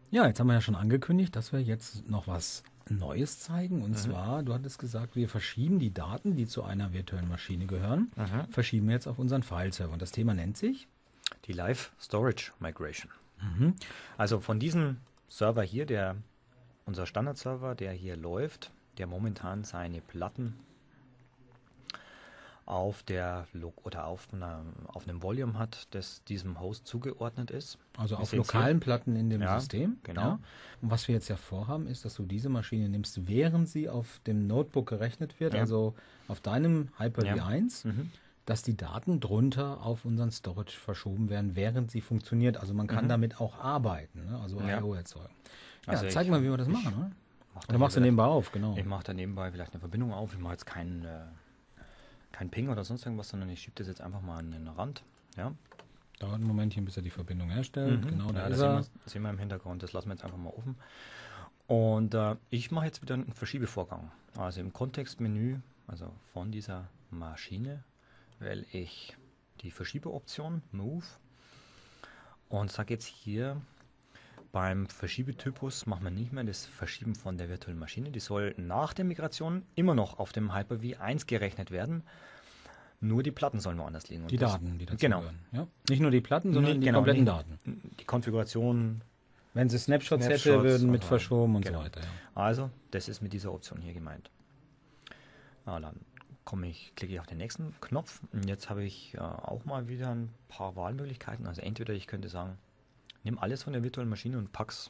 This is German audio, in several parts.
Ja, jetzt haben wir ja schon angekündigt, dass wir jetzt noch was Neues zeigen. Und zwar, du hattest gesagt, wir verschieben die Daten, die zu einer virtuellen Maschine gehören, verschieben wir jetzt auf unseren File-Server. Und das Thema nennt sich? Die Live Storage Migration. Also von diesem Server hier, unser Standard-Server, der hier läuft, der momentan seine Platten auf einem Volume hat, das diesem Host zugeordnet ist. Also auf lokalen Platten in dem System. Genau. Ja. Und was wir jetzt ja vorhaben, ist, dass du diese Maschine nimmst, während sie auf dem Notebook gerechnet wird, also auf deinem Hyper-V 1, dass die Daten drunter auf unseren Storage verschoben werden, während sie funktioniert. Also man kann damit auch arbeiten, ne? Also I/O erzeugen. Ja, Also zeig mal, wie wir das machen. Ne? Oder machst du nebenbei auf, genau. Ich mache da nebenbei vielleicht eine Verbindung auf. Ich mache jetzt kein Ping oder sonst irgendwas, sondern ich schiebe das jetzt einfach mal an den Rand. Ja. Dauert ein Momentchen, bis er die Verbindung herstellt. Genau, da ist das sehen wir im Hintergrund. Das lassen wir jetzt einfach mal offen. Und ich mache jetzt wieder einen Verschiebevorgang. Also im Kontextmenü, also von dieser Maschine, wähle ich die Verschiebeoption Move und sage jetzt hier, beim Verschiebetypus machen wir nicht mehr das Verschieben von der virtuellen Maschine. Die soll nach der Migration immer noch auf dem Hyper-V 1 gerechnet werden. Nur die Platten sollen woanders liegen. Und die Daten, die dazu genau. gehören. Ja? Nicht nur die Platten, sondern die kompletten Daten. Die Konfiguration. Wenn sie Snapshots hätte, würden mit verschoben und so weiter. Ja. Also, das ist mit dieser Option hier gemeint. Dann klicke ich auf den nächsten Knopf. Und jetzt habe ich auch mal wieder ein paar Wahlmöglichkeiten. Also entweder ich könnte sagen, nimm alles von der virtuellen Maschine und pack's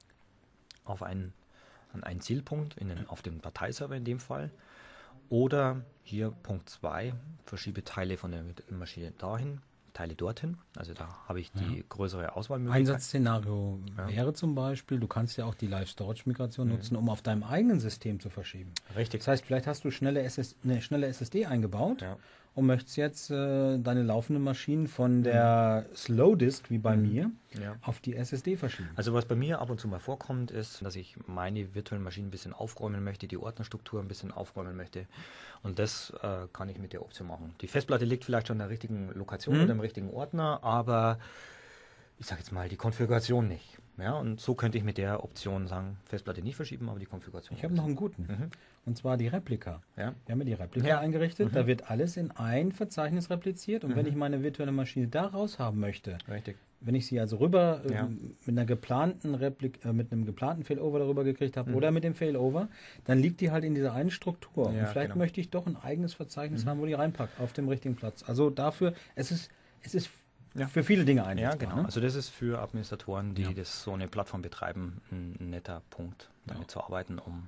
an einen Zielpunkt, auf dem Dateiserver in dem Fall. Oder hier Punkt 2, verschiebe Teile von der virtuellen Maschine dahin, Teile dorthin. Also da habe ich die größere Auswahlmöglichkeit. Einsatzszenario wäre zum Beispiel, du kannst ja auch die Live-Storage-Migration nutzen, um auf deinem eigenen System zu verschieben. Richtig. Das heißt, vielleicht hast du eine schnelle SSD eingebaut und möchtest jetzt deine laufenden Maschinen von der Slow Disk, wie bei mir, auf die SSD verschieben. Also was bei mir ab und zu mal vorkommt, ist, dass ich meine virtuellen Maschinen ein bisschen aufräumen möchte, die Ordnerstruktur ein bisschen aufräumen möchte. Und das kann ich mit der Option machen. Die Festplatte liegt vielleicht schon in der richtigen Lokation oder im richtigen Ordner, aber ich sage jetzt mal die Konfiguration nicht. Ja, und so könnte ich mit der Option sagen, Festplatte nicht verschieben, aber die Konfiguration. Ich habe noch einen guten. Und zwar die Replika. Ja. Wir haben ja die Replika eingerichtet. Da wird alles in ein Verzeichnis repliziert. Und wenn ich meine virtuelle Maschine da raus haben möchte, wenn ich sie also rüber mit einem geplanten Failover darüber gekriegt habe oder mit dem Failover, dann liegt die halt in dieser einen Struktur. Und vielleicht möchte ich doch ein eigenes Verzeichnis haben, wo die reinpackt, auf dem richtigen Platz. Also dafür, es ist für viele Dinge einsetzbar. Ja, genau. Ne? Also das ist für Administratoren, die so eine Plattform betreiben, ein netter Punkt, damit zu arbeiten, um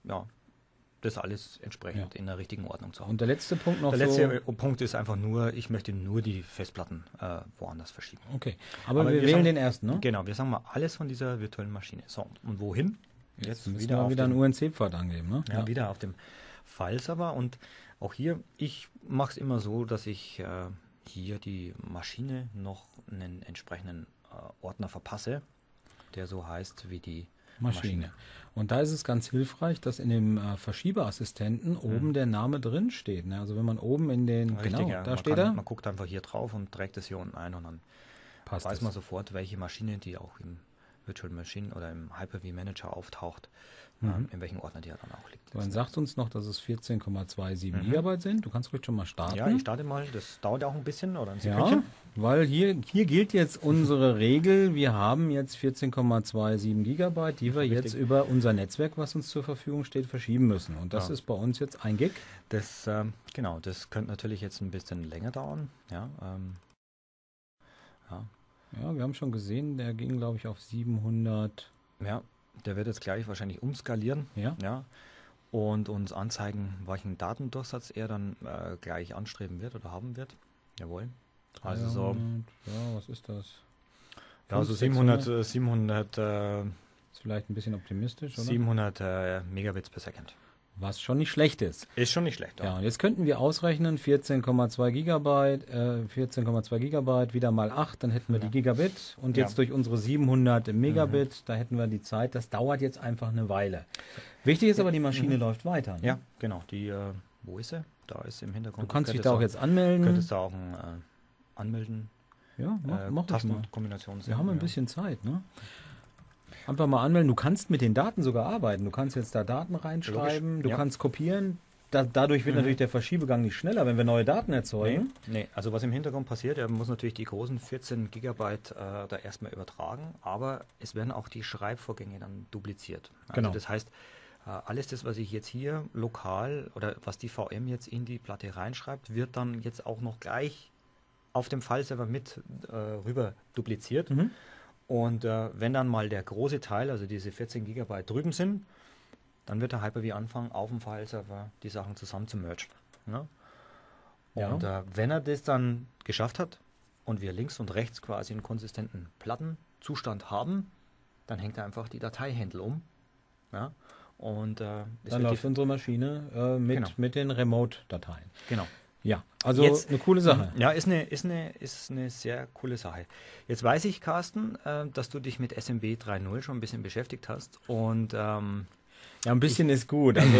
das alles entsprechend in der richtigen Ordnung zu haben. Und der letzte Punkt noch. Der letzte Punkt ist einfach nur, ich möchte nur die Festplatten woanders verschieben. Okay, aber wir wählen den ersten, ne? Genau, wir sagen mal alles von dieser virtuellen Maschine. So, und wohin? Jetzt müssen wir wieder einen UNC-Pfad angeben, ne? Ja, wieder auf dem File-Server. Und auch hier, ich mache es immer so, dass ich hier die Maschine noch einen entsprechenden Ordner verpasse, der so heißt wie die Maschine. Und da ist es ganz hilfreich, dass in dem Verschiebeassistenten oben der Name drin steht. Ne? Also wenn man oben in den, da steht er. Man guckt einfach hier drauf und trägt es hier unten ein und dann weiß man sofort, welche Maschine, die auch im Virtual Machine oder im Hyper-V Manager auftaucht, in welchem Ordner die dann auch liegt. Man sagt uns noch, dass es 14,27 Gigabyte sind. Du kannst ruhig schon mal starten. Ja, ich starte mal. Das dauert auch ein bisschen oder ein Sekündchen. Ja, weil hier gilt jetzt unsere Regel. Wir haben jetzt 14,27 Gigabyte, die wir jetzt über unser Netzwerk, was uns zur Verfügung steht, verschieben müssen. Und das ist bei uns jetzt 1 Gig. Das, genau, das könnte natürlich jetzt ein bisschen länger dauern. Ja, ja, wir haben schon gesehen, der ging, glaube ich, auf 700. Ja, der wird jetzt gleich wahrscheinlich umskalieren. Ja, und uns anzeigen, welchen Datendurchsatz er dann gleich anstreben wird oder haben wird. Jawohl. Also so. Ja, was ist das? Ja, so 700 ist vielleicht ein bisschen optimistisch, oder? 700 Megabits per Second. Was schon nicht schlecht ist. Ist schon nicht schlecht. Ja, und jetzt könnten wir ausrechnen, 14,2 Gigabyte wieder mal 8, dann hätten wir die Gigabit. Und jetzt durch unsere 700 Megabit, da hätten wir die Zeit. Das dauert jetzt einfach eine Weile. Wichtig ist aber, die Maschine läuft weiter. Ne? Ja, genau. Wo ist sie? Da ist sie im Hintergrund. Du kannst dich da auch jetzt anmelden. Könntest du auch anmelden. Ja, mach das mal. Tastenkombination. Wir haben ein bisschen Zeit, ne? Einfach mal anmelden. Du kannst mit den Daten sogar arbeiten. Du kannst jetzt da Daten reinschreiben, du kannst kopieren. Dadurch wird natürlich der Verschiebegang nicht schneller, wenn wir neue Daten erzeugen. Nee, also was im Hintergrund passiert, er muss natürlich die großen 14 Gigabyte da erstmal übertragen, aber es werden auch die Schreibvorgänge dann dupliziert. Also genau. Das heißt, alles das, was ich jetzt hier lokal oder was die VM jetzt in die Platte reinschreibt, wird dann jetzt auch noch gleich auf dem File-Server mit rüber dupliziert. Und wenn dann mal der große Teil, also diese 14 Gigabyte drüben sind, dann wird der Hyper-V anfangen, auf dem File-Server die Sachen zusammen zu mergen. Ne? Und wenn er das dann geschafft hat und wir links und rechts quasi einen konsistenten Plattenzustand haben, dann hängt er einfach die Dateihändel um. Ja? Und dann läuft unsere Maschine mit den Remote-Dateien. Genau. Ja, also jetzt, eine coole Sache. Ja, ist eine sehr coole Sache. Jetzt weiß ich, Carsten, dass du dich mit SMB 3.0 schon ein bisschen beschäftigt hast und ja, ein bisschen ist gut. Also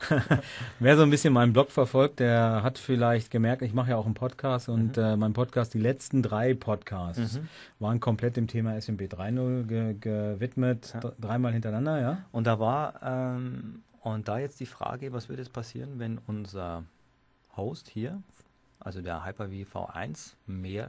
wer so ein bisschen meinen Blog verfolgt, der hat vielleicht gemerkt, ich mache ja auch einen Podcast und mein Podcast, die letzten 3 Podcasts waren komplett dem Thema SMB 3.0 gewidmet, 3-mal hintereinander, ja. Und da war und da jetzt die Frage, was würde jetzt passieren, wenn unser Host hier, also der Hyper-V V1, mehr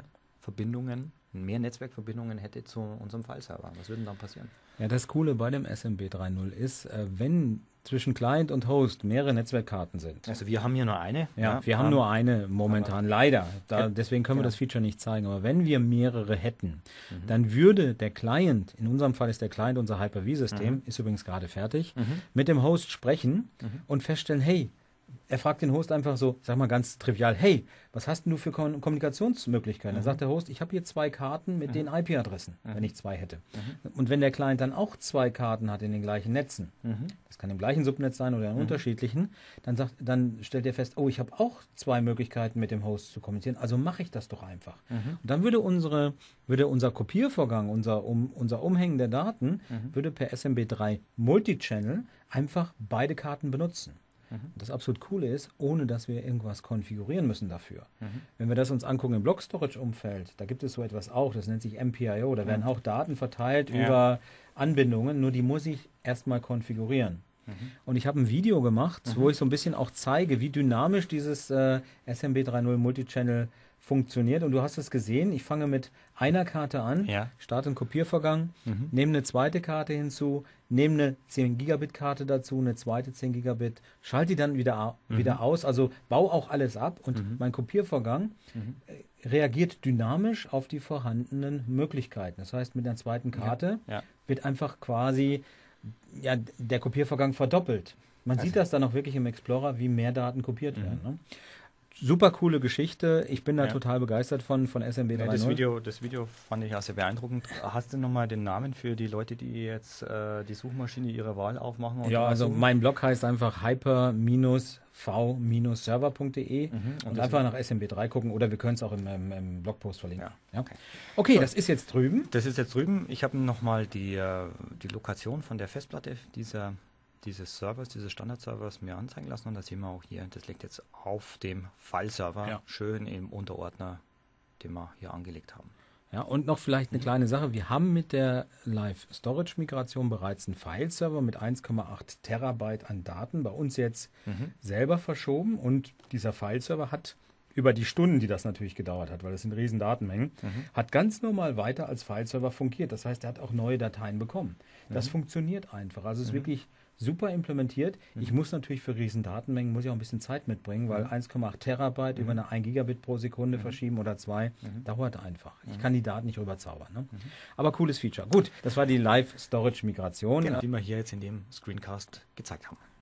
Netzwerkverbindungen hätte zu unserem File-Server. Was würde dann passieren? Ja, das Coole bei dem SMB 3.0 ist, wenn zwischen Client und Host mehrere Netzwerkkarten sind. Also wir haben hier nur eine. Ja, wir haben nur eine momentan, leider. Deswegen können wir das Feature nicht zeigen. Aber wenn wir mehrere hätten, dann würde der Client, in unserem Fall ist der Client unser Hyper-V-System, ist übrigens gerade fertig, mit dem Host sprechen und feststellen, hey, er fragt den Host einfach so, sag mal ganz trivial, hey, was hast denn du für Kommunikationsmöglichkeiten? Dann sagt der Host, ich habe hier 2 Karten mit den IP-Adressen, wenn ich 2 hätte. Und wenn der Client dann auch 2 Karten hat in den gleichen Netzen, das kann im gleichen Subnetz sein oder in unterschiedlichen, dann stellt er fest, oh, ich habe auch 2 Möglichkeiten mit dem Host zu kommunizieren, also mache ich das doch einfach. Und dann würde unser Kopiervorgang, unser Umhängen der Daten, würde per SMB3 Multichannel einfach beide Karten benutzen. Und das absolut Coole ist, ohne dass wir irgendwas konfigurieren müssen dafür. Wenn wir das uns angucken im Block-Storage-Umfeld, da gibt es so etwas auch, das nennt sich MPIO, da werden auch Daten verteilt über Anbindungen, nur die muss ich erstmal konfigurieren. Und ich habe ein Video gemacht, wo ich so ein bisschen auch zeige, wie dynamisch dieses SMB 3.0 Multichannel funktioniert. Und du hast es gesehen, ich fange mit einer Karte an, starte einen Kopiervorgang, nehme eine zweite Karte hinzu, nehme eine 10 Gigabit Karte dazu, eine zweite 10 Gigabit, schalte die dann wieder aus, also baue auch alles ab und mein Kopiervorgang reagiert dynamisch auf die vorhandenen Möglichkeiten. Das heißt, mit einer zweiten Karte wird einfach quasi der Kopiervorgang verdoppelt. Man sieht das dann auch wirklich im Explorer, wie mehr Daten kopiert werden. Ne? Super coole Geschichte. Ich bin da total begeistert von SMB 3.0. Das Video fand ich auch sehr beeindruckend. Hast du nochmal den Namen für die Leute, die jetzt die Suchmaschine ihrer Wahl aufmachen? Und also mein Blog heißt einfach hyper-v-server.de und einfach nach SMB3 gucken oder wir können es auch im Blogpost verlinken. Okay, das ist jetzt drüben. Ich habe nochmal die Lokation von der Festplatte dieses Servers, dieses Standard-Servers mir anzeigen lassen und da sehen wir auch hier, das liegt jetzt auf dem File-Server schön im Unterordner, den wir hier angelegt haben. Ja, und noch vielleicht eine kleine Sache, wir haben mit der Live-Storage-Migration bereits einen File-Server mit 1,8 Terabyte an Daten bei uns jetzt selber verschoben und dieser File-Server hat über die Stunden, die das natürlich gedauert hat, weil das sind riesen Datenmengen, hat ganz normal weiter als File-Server fungiert. Das heißt, er hat auch neue Dateien bekommen. Das funktioniert einfach. Also es ist wirklich super implementiert. Ich muss natürlich für riesen Datenmengen muss ich auch ein bisschen Zeit mitbringen, weil 1,8 Terabyte über eine 1 Gigabit pro Sekunde verschieben oder 2, dauert einfach. Ich kann die Daten nicht rüberzaubern. Ne? Aber cooles Feature. Gut, das war die Live-Storage-Migration. Die wir hier jetzt in dem Screencast gezeigt haben.